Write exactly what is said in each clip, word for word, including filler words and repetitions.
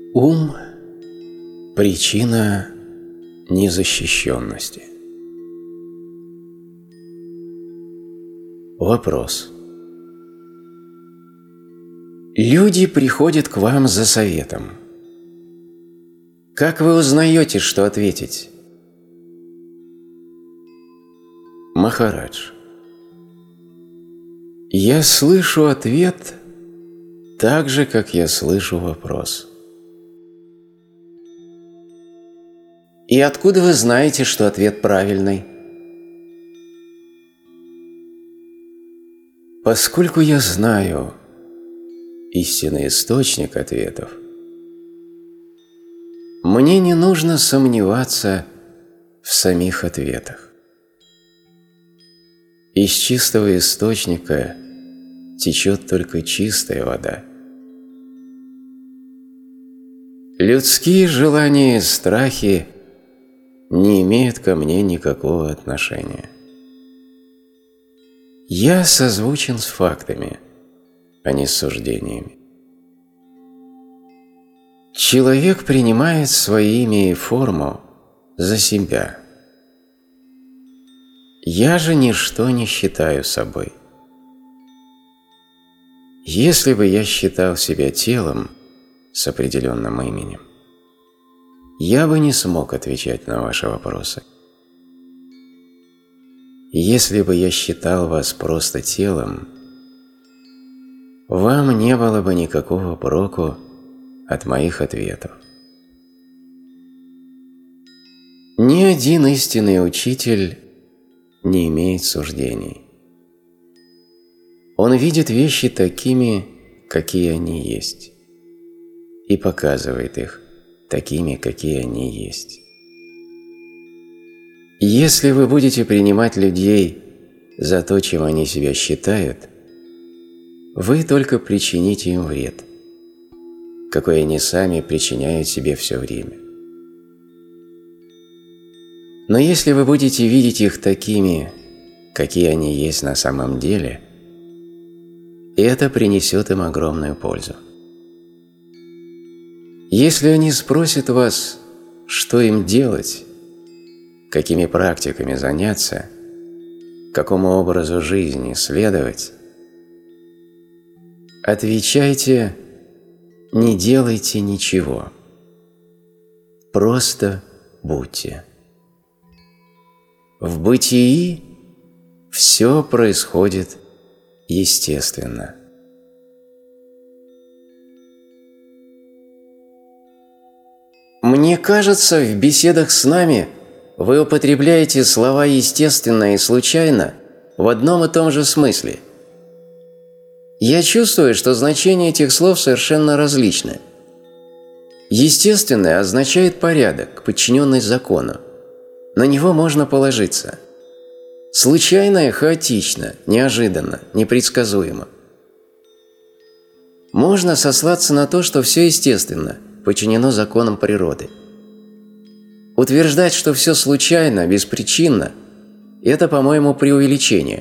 Ум – причина незащищенности. Вопрос. Люди приходят к вам за советом. Как вы узнаете, что ответить? Махарадж. Я слышу ответ так же, как я слышу вопрос. И откуда вы знаете, что ответ правильный? Поскольку я знаю истинный источник ответов, мне не нужно сомневаться в самих ответах. Из чистого источника течет только чистая вода. Людские желания и страхи не имеют ко мне никакого отношения. Я созвучен с фактами, а не с суждениями. Человек принимает свое имя и форму за себя. Я же ничто не считаю собой. Если бы я считал себя телом с определенным именем, я бы не смог отвечать на ваши вопросы. Если бы я считал вас просто телом, вам не было бы никакого проку от моих ответов. Ни один истинный учитель не имеет суждений. Он видит вещи такими, какие они есть, и показывает их такими, какие они есть. Если вы будете принимать людей за то, чем они себя считают, вы только причините им вред, какой они сами причиняют себе все время. Но если вы будете видеть их такими, какие они есть на самом деле, это принесет им огромную пользу. Если они спросят вас, что им делать, какими практиками заняться, какому образу жизни следовать, отвечайте: не делайте ничего, просто будьте. В бытии все происходит естественно. Мне кажется, в беседах с нами вы употребляете слова «естественно» и «случайно» в одном и том же смысле. Я чувствую, что значение этих слов совершенно различны. «Естественное» означает порядок, подчиненный закону. На него можно положиться. «Случайное» – хаотично, неожиданно, непредсказуемо. Можно сослаться на то, что все естественно, подчинено законам природы. Утверждать, что все случайно, беспричинно – это, по-моему, преувеличение.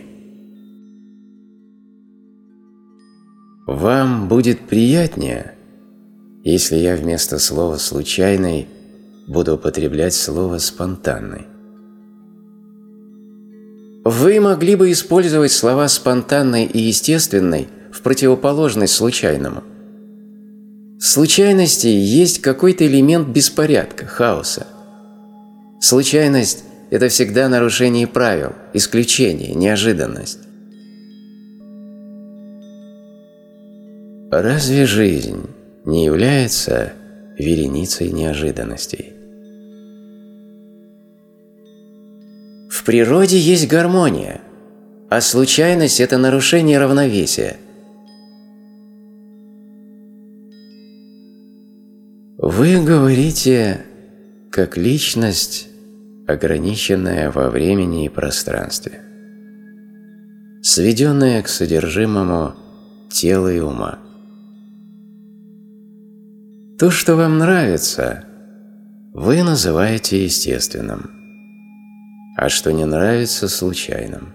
Вам будет приятнее, если я вместо слова «случайный» буду употреблять слово «спонтанный». Вы могли бы использовать слова «спонтанный» и «естественный» в противоположность случайному. В случайности есть какой-то элемент беспорядка, хаоса. Случайность – это всегда нарушение правил, исключение, неожиданность. Разве жизнь не является вереницей неожиданностей? В природе есть гармония, а случайность – это нарушение равновесия. Вы говорите как личность, ограниченная во времени и пространстве, сведенная к содержимому тела и ума. То, что вам нравится, вы называете естественным, а что не нравится – случайным.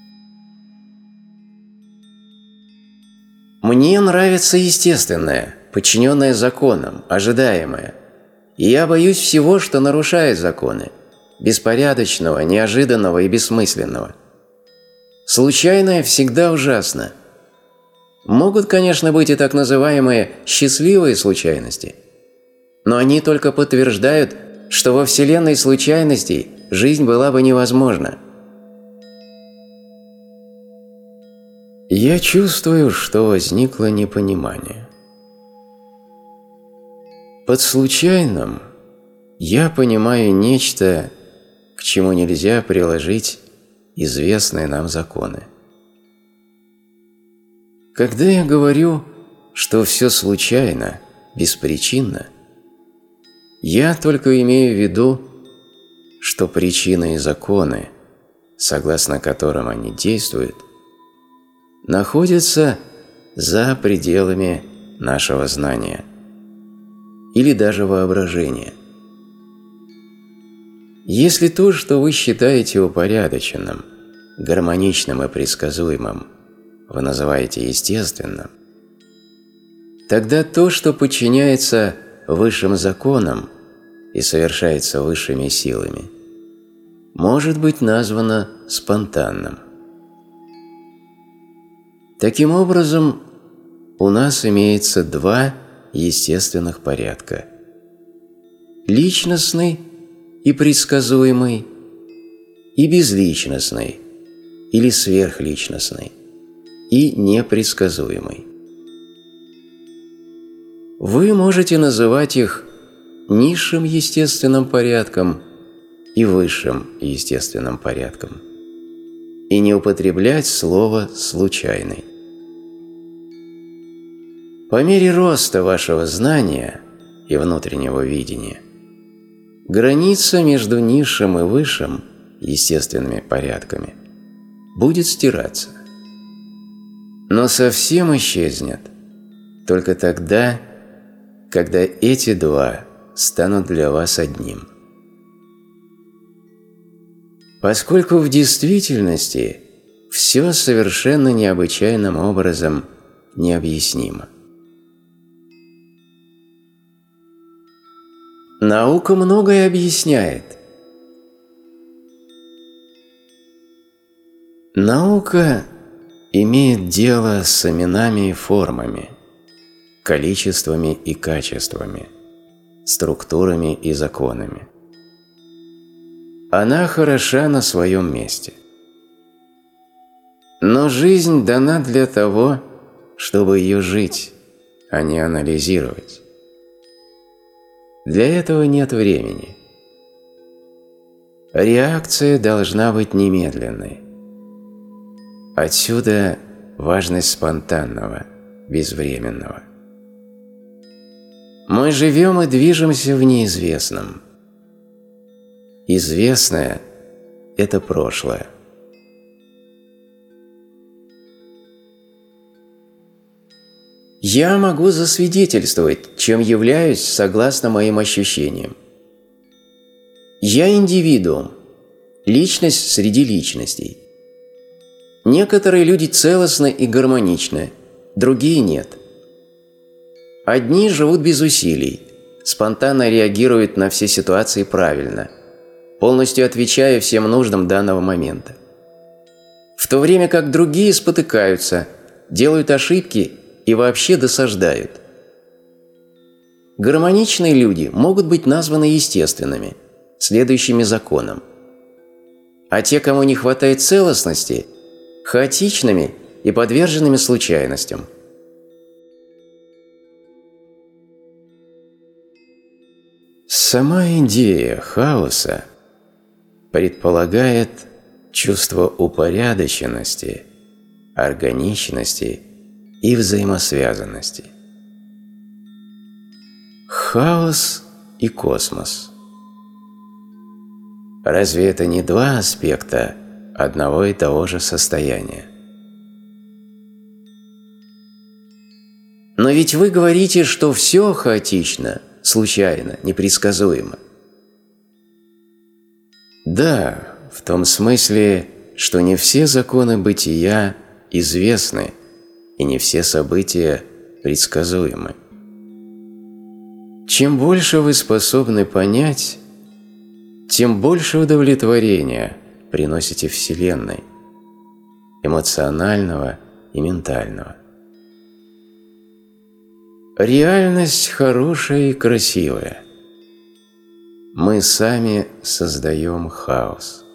Мне нравится естественное, подчиненное законам, ожидаемое. И я боюсь всего, что нарушает законы, беспорядочного, неожиданного и бессмысленного. Случайное всегда ужасно. Могут, конечно, быть и так называемые счастливые случайности, но они только подтверждают, что во вселенной случайностей жизнь была бы невозможна. Я чувствую, что возникло непонимание. Под случайным я понимаю нечто, к чему нельзя приложить известные нам законы. Когда я говорю, что все случайно, беспричинно, я только имею в виду, что причины и законы, согласно которым они действуют, находятся за пределами нашего знания или даже воображения. Если то, что вы считаете упорядоченным, гармоничным и предсказуемым, вы называете естественным, тогда то, что подчиняется высшим законам и совершается высшими силами, может быть названо спонтанным. Таким образом, у нас имеется два естественных порядка – личностный и предсказуемый, и безличностный или сверхличностный и непредсказуемый. Вы можете называть их низшим естественным порядком и высшим естественным порядком и не употреблять слово «случайный». По мере роста вашего знания и внутреннего видения граница между низшим и высшим естественными порядками будет стираться, но совсем исчезнет только тогда, когда эти два станут для вас одним. Поскольку в действительности все совершенно необычайным образом необъяснимо. Наука многое объясняет. Наука имеет дело с именами и формами, количествами и качествами, структурами и законами. Она хороша на своем месте. Но жизнь дана для того, чтобы ее жить, а не анализировать. Для этого нет времени. Реакция должна быть немедленной. Отсюда важность спонтанного, безвременного. Мы живем и движемся в неизвестном. Известное – это прошлое. Я могу засвидетельствовать, чем являюсь согласно моим ощущениям. Я индивидуум, личность среди личностей. Некоторые люди целостны и гармоничны, другие нет. Одни живут без усилий, спонтанно реагируют на все ситуации правильно, полностью отвечая всем нуждам данного момента. В то время как другие спотыкаются, делают ошибки и вообще досаждают. Гармоничные люди могут быть названы естественными, следующими законам. А те, кому не хватает целостности, хаотичными и подверженными случайностям. Сама идея хаоса предполагает чувство упорядоченности, органичности и взаимосвязанности. Хаос и космос. Разве это не два аспекта одного и того же состояния? Но ведь вы говорите, что все хаотично, случайно, непредсказуемо. Да, в том смысле, что не все законы бытия известны, и не все события предсказуемы. Чем больше вы способны понять, тем больше удовлетворения приносите Вселенной, эмоционального и ментального. Реальность хорошая и красивая. Мы сами создаем хаос.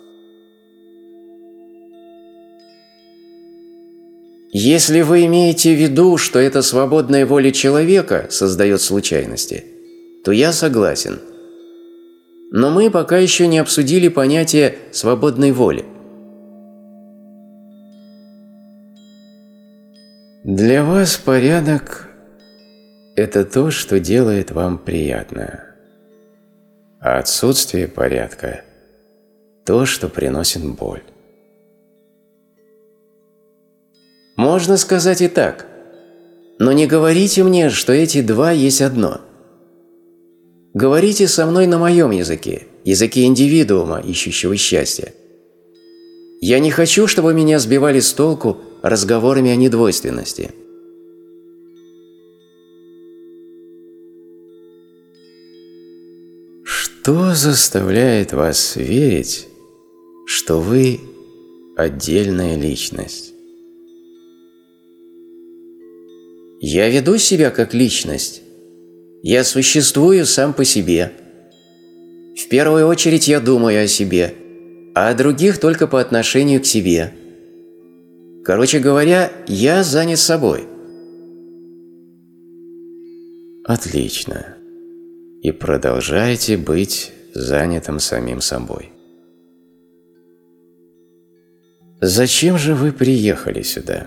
Если вы имеете в виду, что это свободная воля человека создает случайности, то я согласен. Но мы пока еще не обсудили понятие свободной воли. Для вас порядок – это то, что делает вам приятно. А отсутствие порядка – то, что приносит боль. Можно сказать и так, но не говорите мне, что эти два есть одно. Говорите со мной на моем языке, языке индивидуума, ищущего счастья. Я не хочу, чтобы меня сбивали с толку разговорами о недвойственности. Что заставляет вас верить, что вы отдельная личность? Я веду себя как личность. Я существую сам по себе. В первую очередь я думаю о себе, а о других только по отношению к себе. Короче говоря, я занят собой. Отлично. И продолжайте быть занятым самим собой. Зачем же вы приехали сюда?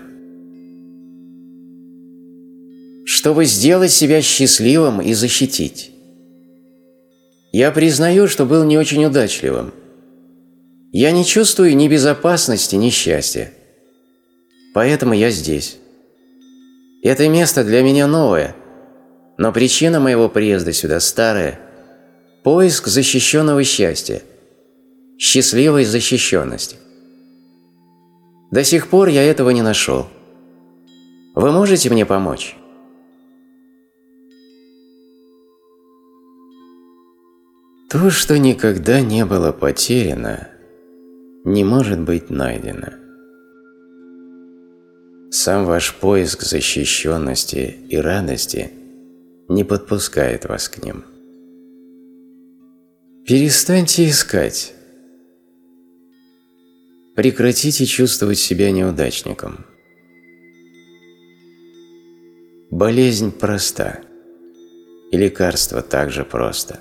Чтобы сделать себя счастливым и защитить. Я признаю, что был не очень удачливым. Я не чувствую ни безопасности, ни счастья. Поэтому я здесь. Это место для меня новое, но причина моего приезда сюда старая – поиск защищенного счастья, счастливой защищенности. До сих пор я этого не нашел. Вы можете мне помочь? То, что никогда не было потеряно, не может быть найдено. Сам ваш поиск защищенности и радости не подпускает вас к ним. Перестаньте искать. Прекратите чувствовать себя неудачником. Болезнь проста, и лекарство также просто.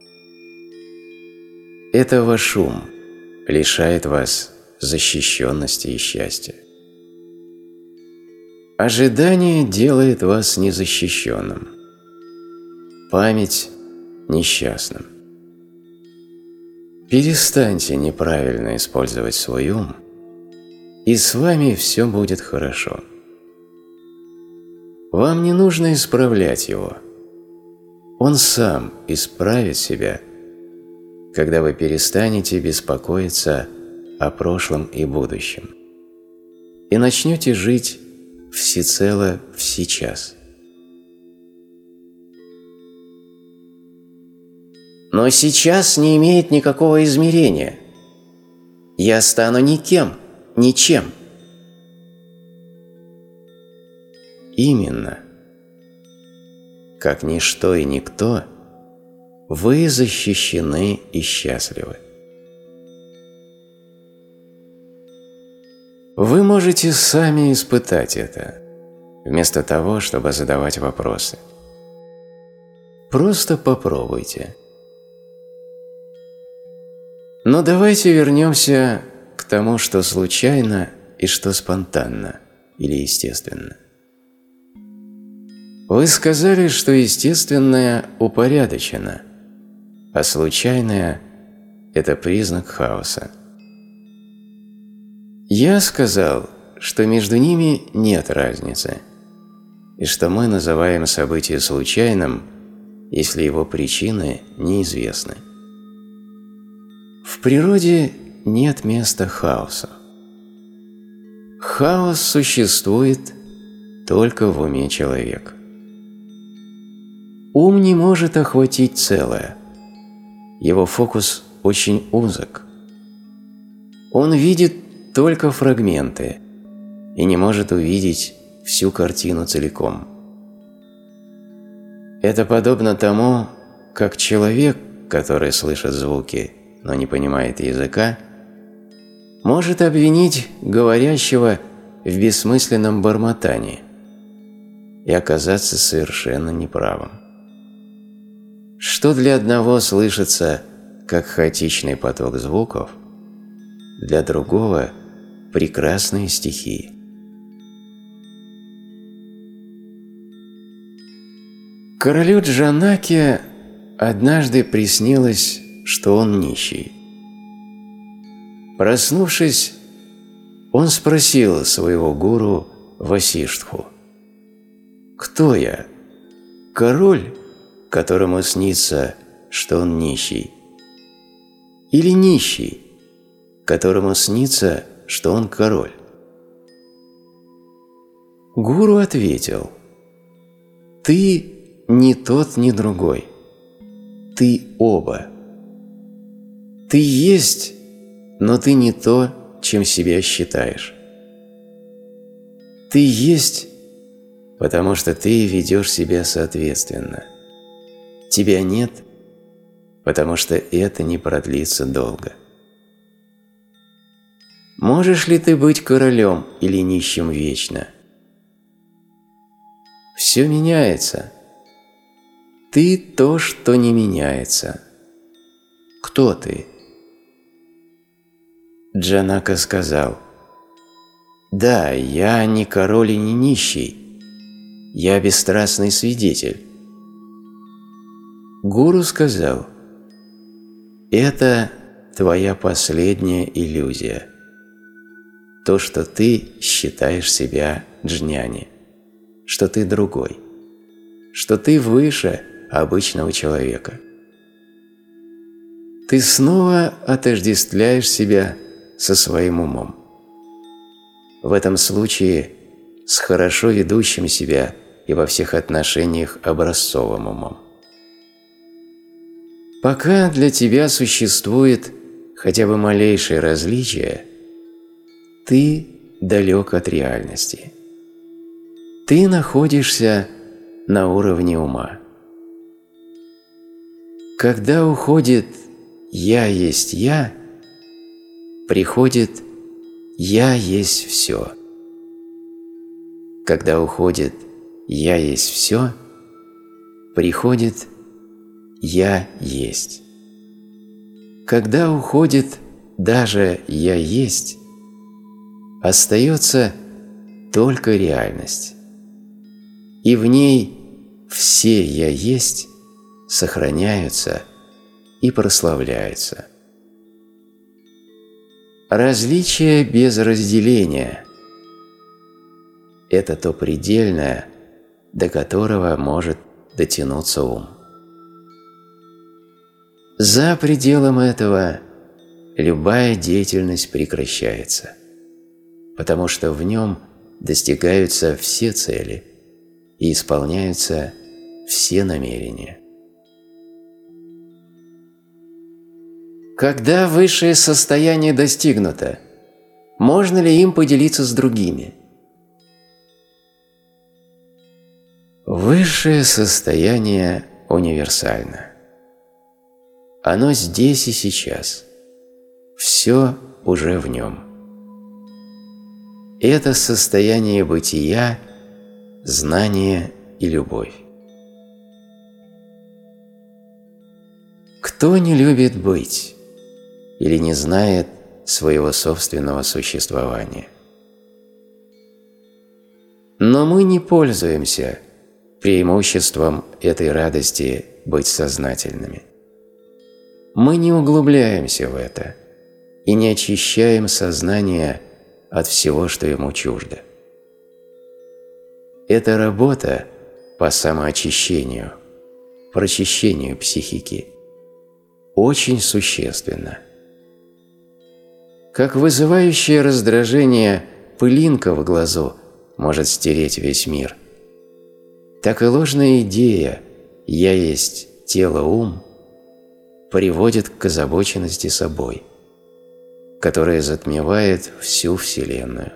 Это ваш ум лишает вас защищенности и счастья. Ожидание делает вас незащищенным, память – несчастным. Перестаньте неправильно использовать свой ум, и с вами все будет хорошо. Вам не нужно исправлять его. Он сам исправит себя, когда вы перестанете беспокоиться о прошлом и будущем и начнете жить всецело в сейчас. Но сейчас не имеет никакого измерения. Я стану никем, ничем. Именно. Как ничто и никто, вы защищены и счастливы. Вы можете сами испытать это, вместо того, чтобы задавать вопросы. Просто попробуйте. Но давайте вернемся к тому, что случайно и что спонтанно или естественно. Вы сказали, что естественное упорядочено, а случайное – это признак хаоса. Я сказал, что между ними нет разницы, и что мы называем событие случайным, если его причины неизвестны. В природе нет места хаосу. Хаос существует только в уме человека. Ум не может охватить целое. Его фокус очень узок. Он видит только фрагменты и не может увидеть всю картину целиком. Это подобно тому, как человек, который слышит звуки, но не понимает языка, может обвинить говорящего в бессмысленном бормотании и оказаться совершенно неправым. Что для одного слышится как хаотичный поток звуков, для другого – прекрасные стихии. Королю Джанаке однажды приснилось, что он нищий. Проснувшись, он спросил своего гуру Васиштху: «Кто я? Король, которому снится, что он нищий? Или нищий, которому снится, что он король?» Гуру ответил: «Ты ни тот, ни другой. Ты оба. Ты есть, но ты не то, чем себя считаешь. Ты есть, потому что ты ведешь себя соответственно. Тебя нет, потому что это не продлится долго. Можешь ли ты быть королем или нищим вечно? Все меняется. Ты то, что не меняется. Кто ты?» Джанака сказал: «Да, я не король и не нищий. Я бесстрастный свидетель». Гуру сказал: «Это твоя последняя иллюзия. То, что ты считаешь себя джняни, что ты другой, что ты выше обычного человека. Ты снова отождествляешь себя со своим умом. В этом случае с хорошо ведущим себя и во всех отношениях образцовым умом. Пока для тебя существует хотя бы малейшее различие, ты далек от реальности. Ты находишься на уровне ума. Когда уходит «я есть я», приходит «я есть все». Когда уходит «я есть все», приходит «я есть». Когда уходит даже «я есть», остается только реальность. И в ней все «я есть» сохраняются и прославляются. Различие без разделения – это то предельное, до которого может дотянуться ум. За пределом этого любая деятельность прекращается, потому что в нем достигаются все цели и исполняются все намерения. Когда высшее состояние достигнуто, можно ли им поделиться с другими? Высшее состояние универсально. Оно здесь и сейчас. Все уже в нем. Это состояние бытия, знание и любовь. Кто не любит быть или не знает своего собственного существования? Но мы не пользуемся преимуществом этой радости быть сознательными. Мы не углубляемся в это и не очищаем сознание от всего, что ему чуждо. Это работа по самоочищению, прочищению психики очень существенна. Как вызывающее раздражение пылинка в глазу может стереть весь мир, так и ложная идея, «я есть тело-ум» приводит к озабоченности собой, которая затмевает всю Вселенную.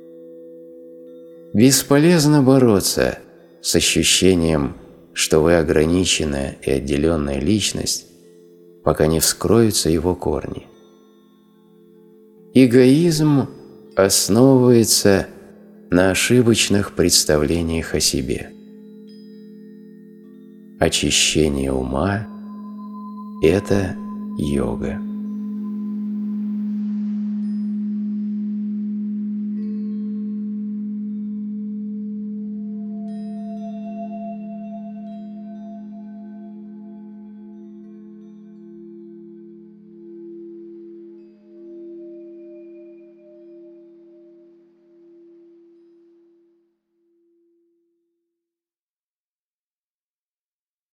Бесполезно бороться с ощущением, что вы ограниченная и отделенная личность, пока не вскроются его корни. Эгоизм основывается на ошибочных представлениях о себе. Очищение ума – это йога.